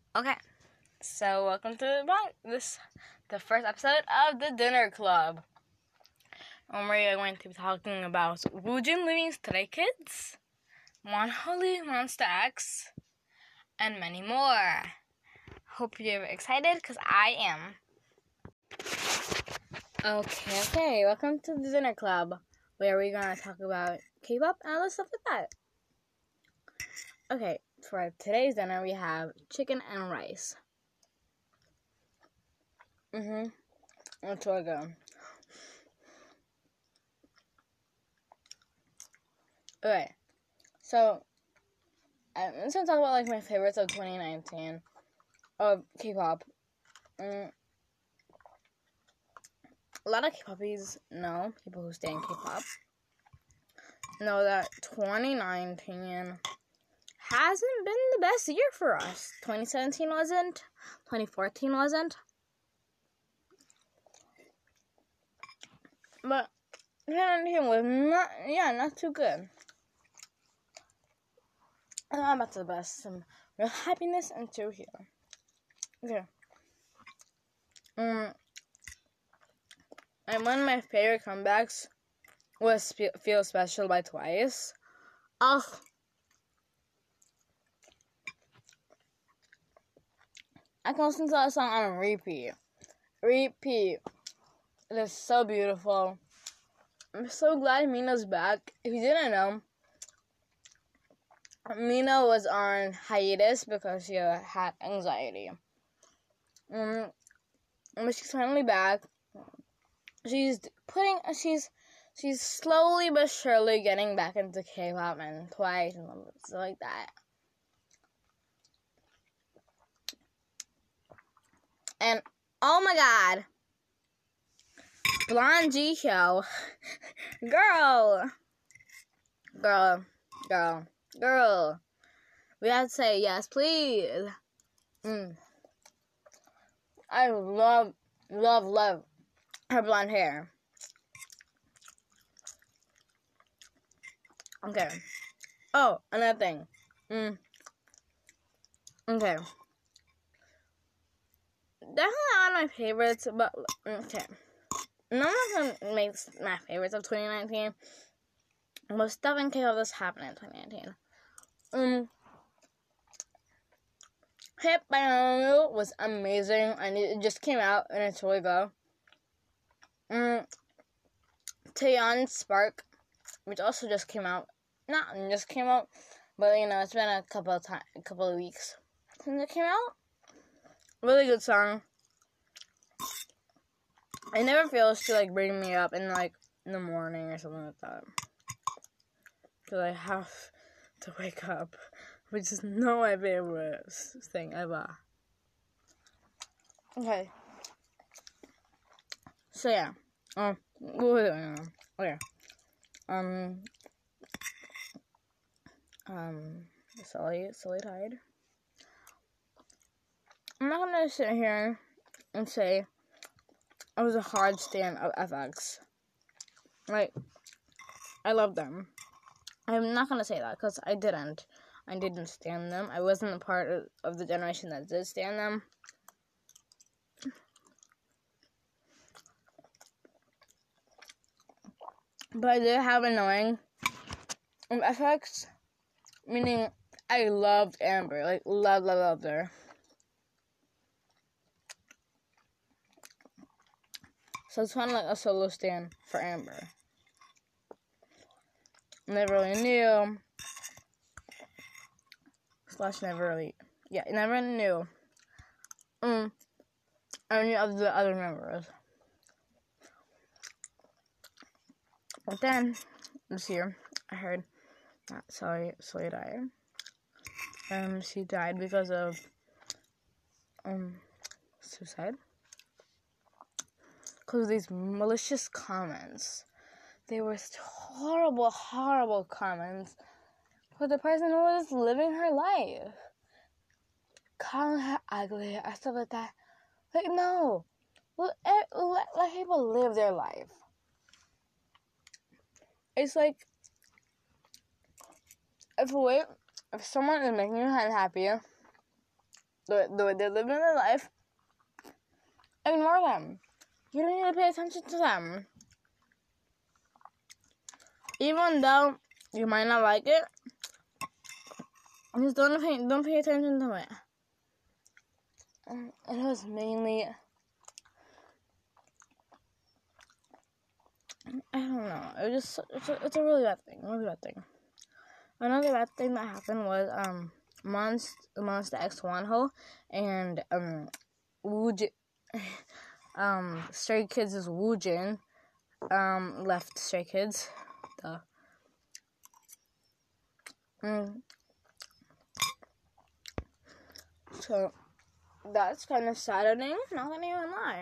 Okay, so welcome to the first episode of the Dinner Club. We're going to be talking about Woojin Living Stray Kids, Monholy Monster X, and many more. Hope you're excited, because I am. Okay, welcome to the Dinner Club, where we're going to talk about K-pop and other stuff like that. Okay, for today's dinner, we have chicken and rice. Let's go. Okay, so I'm just gonna talk about my favorites of 2019 of K-pop. A lot of K-poppies know, people who stay in K-pop, know that 2019 hasn't been the best year for us. 2017 wasn't. 2014 wasn't. But 2019 was not too good. And I'm about to bust some real happiness into here. Okay. And one of my favorite comebacks was Feel Special by Twice. I can listen to that song on repeat. It is so beautiful. I'm so glad Mina's back. If you didn't know, Mina was on hiatus because she had anxiety. But she's finally back. She's slowly but surely getting back into K-pop and Twice and stuff like that. And oh my god, Blonde Jihyo, girl, we have to say yes, please. I love her blonde hair. Okay. Oh, another thing. Okay. Definitely not my favorites, but okay. None of them makes my favorites of 2019. But stuff in K-pop that's happened in 2019. Hit by Namu was amazing, and it just came out, and it's really good. Taeyeon Spark, which also just came out. Not just came out, but it's been a couple of weeks since it came out. Really good song. It never fails to bring me up in the morning or something like that. Because I have to wake up, which is not my favorite thing ever. Okay. So yeah. Okay. Sully Tide. I'm not gonna sit here and say I was a hard stan of FX. I love them. I'm not gonna say that because I didn't. I didn't stan them. I wasn't a part of the generation that did stan them. But I did have annoying FX, meaning I loved Amber. Loved her. So it's kind of like a solo stan for Amber. Never really knew. Never knew. Any of the other members. But then, this year, I heard that Sully died. She died because of, suicide. Because of these malicious comments. They were horrible, horrible comments for the person who was living her life. Calling her ugly or stuff like that. No. Let people live their life. It's if someone is making you unhappy, the way they're living their life, ignore them. You don't need to pay attention to them. Even though you might not like it, just don't pay attention to it. It was mainly, I don't know. It was just it's a really bad thing. Another bad thing that happened was Monsta X Wonho and Woojin, Stray Kids' Woojin left Stray Kids. So that's kind of saddening. Not gonna even lie.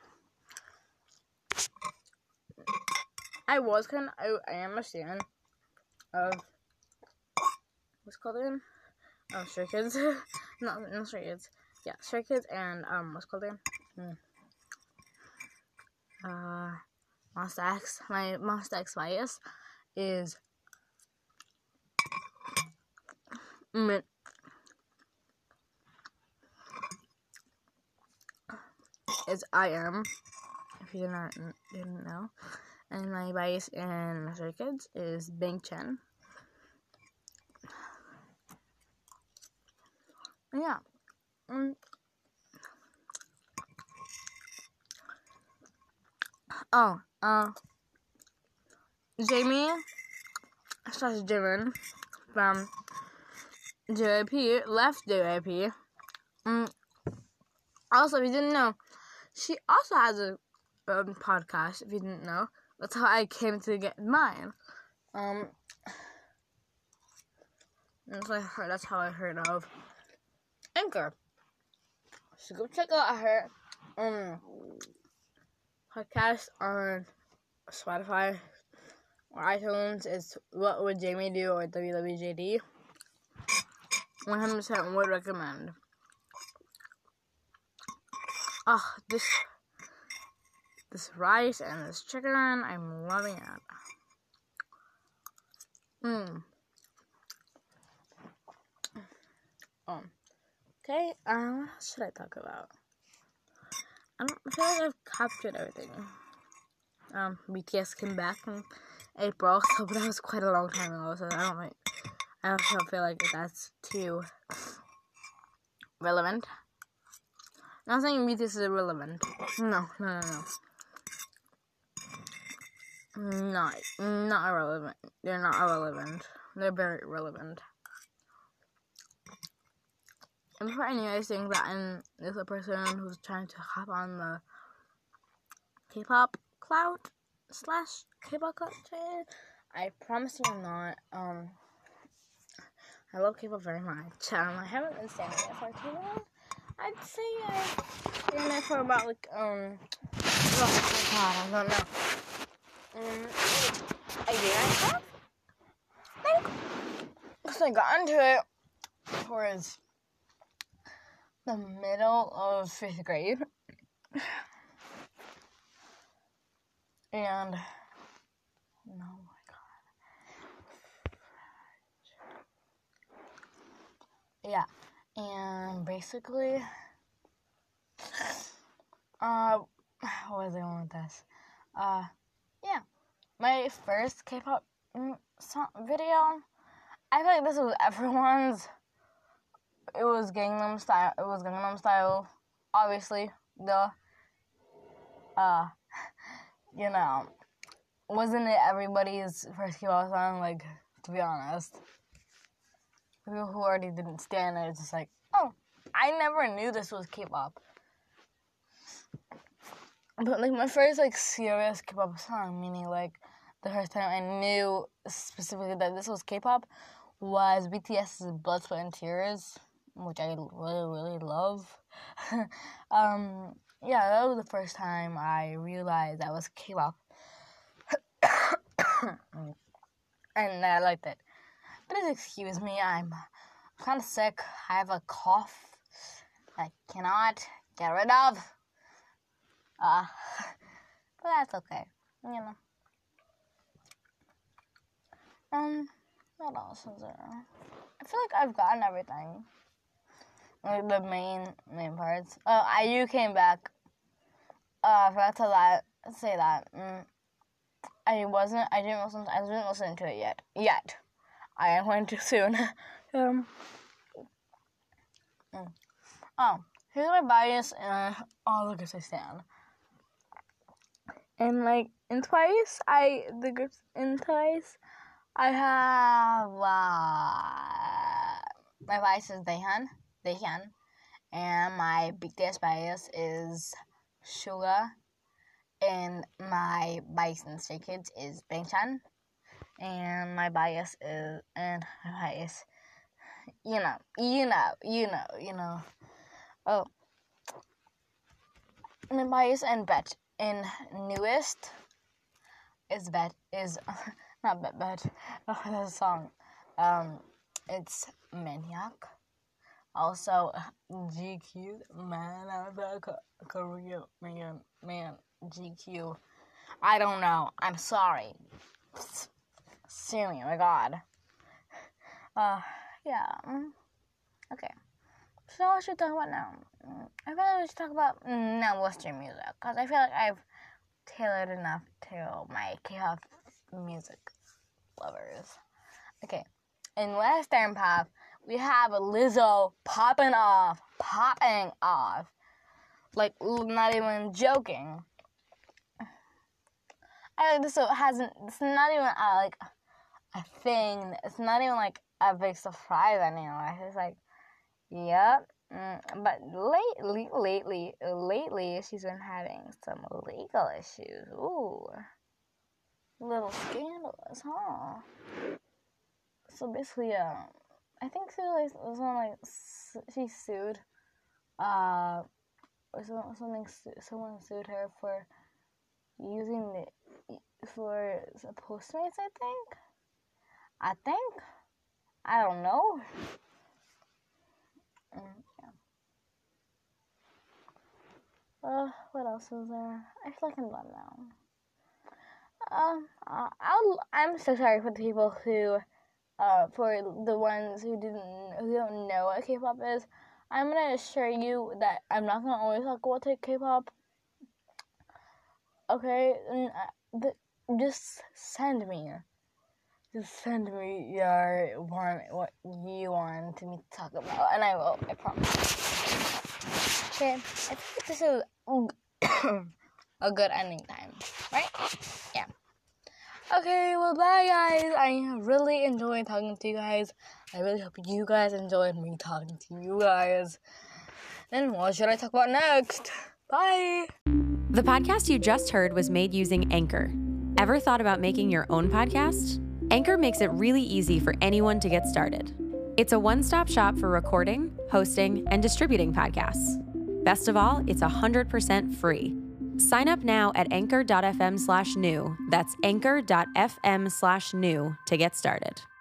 I am a fan of what's called in Stray Kids. not Stray Kids. Yeah, Stray Kids and what's called in Monsta X. My Monsta X bias is I am, if you didn't know, and my bias in Stray Kids is Bang Chen. Yeah. Jamie / Jimin from JYP left JYP. Also, if you didn't know, she also has a podcast. If you didn't know, that's how I came to get mine. That's how I heard of Anchor. So go check out her podcast on Spotify or iTunes. It's What Would Jamie Do or WWJD. 100% would recommend. This rice and this chicken, I'm loving it. Okay, what should I talk about? I feel like I've captured everything. BTS came back in April, but that was quite a long time ago, so I don't feel like that's too relevant. Not saying BTS is irrelevant. No. Not irrelevant. They're not irrelevant. They're very relevant. And before any of you guys think that there's a person who's trying to hop on the K-pop cloud / K-pop cloud chain, I promise you I'm not. I love K-pop very much. I haven't been standing it for too long. I'd say I've been there for about oh my god, I don't know. A year and a half? I think. Because I got into it towards the middle of 5th grade. And oh my god. Yeah. And basically, what was I going with this? Yeah, my first K-pop song video. I feel like this was everyone's. It was Gangnam Style. Obviously, wasn't it everybody's first K-pop song? Like, to be honest. People who already didn't stand it, it's just like, oh, I never knew this was K-pop. But, like, my first, serious K-pop song, meaning, the first time I knew specifically that this was K-pop, was BTS's Blood, Sweat, and Tears, which I really, really love. Yeah, that was the first time I realized that was K-pop. And I liked it. Please excuse me, I'm kind of sick. I have a cough I cannot get rid of. But that's okay, What else is there? I feel like I've gotten everything. like the main parts. Oh, IU came back. I forgot to say that. I didn't listen to it yet. I am going to soon. Here's my bias and all the groups I stand. And like in Twice, I have my bias is Daehyun, and my biggest bias is Suga, and my bias in Stray Kids is Bangchan, and my bias, you know. Oh, my bias and bet in newest is not bet. Oh, that's a song. It's Maniac. Also, GQ, man, Korea, man, GQ. I don't know. I'm sorry. Seriously, oh my god. Yeah. Okay. So what should we talk about now? I feel like we should talk about Western music, because I feel like I've tailored enough to my K-pop music lovers. Okay. In Western pop, we have Lizzo popping off. Like, not even joking. It's not even like a thing. It's not even like a big surprise anymore. It's like, yep. But lately, she's been having some legal issues. Ooh. A little scandalous, huh? So basically, I think she sued, someone sued her for using for Postmates, I think. I don't know. Yeah. What else is there? I feel like I'm done now. I'm so sorry for the people who, for the ones who don't know what K-pop is. I'm gonna assure you that I'm not gonna always talk about K-pop. Okay, just send me what you want me to talk about, and I will. I promise. Okay, I think this is a good ending time, right? Yeah. Okay, well, bye, guys. I really enjoyed talking to you guys. I really hope you guys enjoyed me talking to you guys. And what should I talk about next? Bye. The podcast you just heard was made using Anchor. Ever thought about making your own podcast? Anchor makes it really easy for anyone to get started. It's a one-stop shop for recording, hosting, and distributing podcasts. Best of all, it's 100% free. Sign up now at anchor.fm/new. That's anchor.fm/new to get started.